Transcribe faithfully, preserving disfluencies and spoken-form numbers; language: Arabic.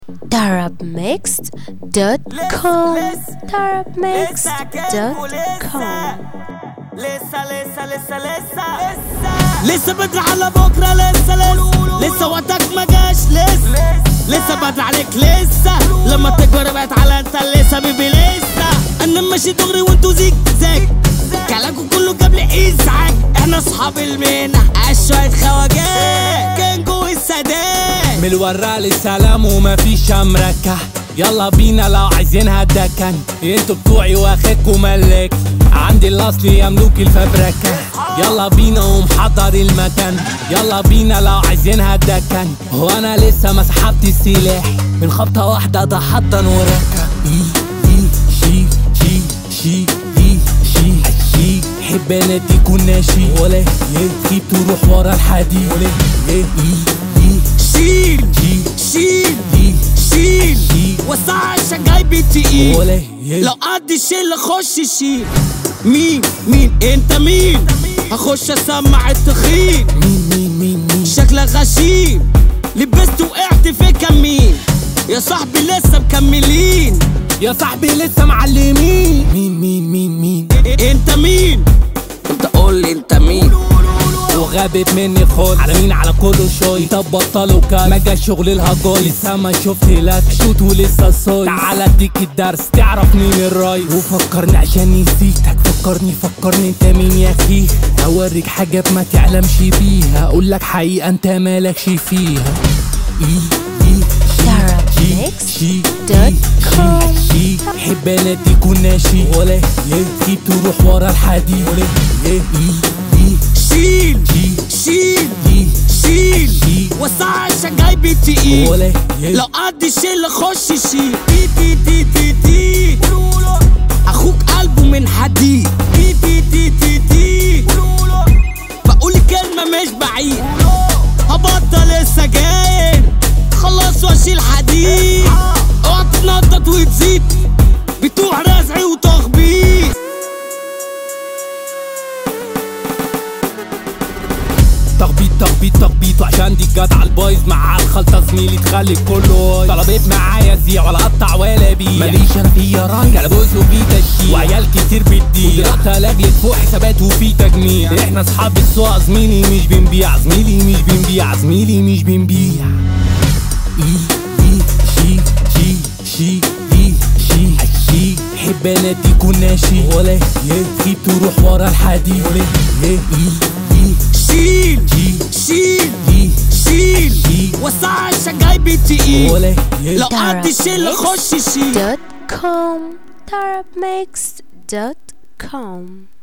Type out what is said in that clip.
Darabmixed دوت كوم Darabmixed دوت كوم. لسه لسه لسه لسه لسه بدري على بكره، لسه لسه لسه وقتك ما جاش، لسه لسه بدري عليك، لسه لما تكبر بقت على انت لسه بيبي، لسه انا ماشي دغري وانتو زيك زاك، كلامكم كله جاب لي ازعاج، احنا اصحاب المهنه عالشوية خواجات كان جوه السادات من الورا للسلام ومفيش امركه، يلا بينا لو عايزينها الدكن، انتوا بتوعي واخدكم ملك، عندي الاصل يملوك الفبركه، يلا بينا ومحضر المكان، يلا بينا لو عايزينها الدكن، هو انا لسه ما سحبت السلاح، من خبطه واحده ده حضن وركه، اي اي شي شي شي اي شي شي حب اناديك والناشي ولا تجيب تروح ورا الحديد ولا اي اي شيل شيل شيل وسع عشان جايب التقيل، لو قد الشيل خش شيل، مين مين انت مين؟ هخش اسمع التخين، مين مين مين مين شكلك غشيم، لبست وقعت في كمين، يا صاحبي لسه مكملين، يا صاحبي لسه معلمين، مين مين مين مين انت مين؟ انت قولي انت مين؟ وغابت مني خالص على مين على كله شوي، طب بطلوا كات ما جاش شغل الهجاي، لسه ما شفت لك شوت ولسه صاي، تعال اديك الدرس تعرف مين الرايس، وفكرني عشان نسيتك، فكرني فكرني انت مين يا اخي، اوريك حاجات ما تعلمش بيها، اقول لك حقيقة انت مالكش فيها، اي اي Darabmixed دوت كوم. حب اناديك والناشي ولا تجيب تروح ورا الحديد ولا اي شيل شيل شيل وسع عشان جايب التقيل، لو قد الشيل خش شيل، تي تي تي تي تي اخوك قلبه من حديد، تي تي تي تي تي بقول كلمة مش بعيد، هبطل السجاير خلص واشيل حديد، اوعى تتنطط وتزيد بتوع رزعي وتخبيط، تخبيط تخبيط تخبيط، وعشان دي الجدع البايظ مع الخلطه زميلي تخلي كله طلبت معايا زيع ولا قطع ولا بيع، ماليش انا فيا راي كلبوز وفي تشجيع، وعيال كتير بتضيع ودلوقتي لاجلك فوق حسابات وفي تجميع، احنا اصحاب السوق زميلي مش بنبيع، زميلي مش بنبيع زميلي مش بنبيع، اي اي شي شي شي اي شي شي حب اناديك والناشي ولا تجيب تروح ورا الحديد ولا اي اي شيل شيل شيل وسع عشان جايب التقيل، لو قد الشيل خش شيل دوت كوم Darabmixed دوت كوم.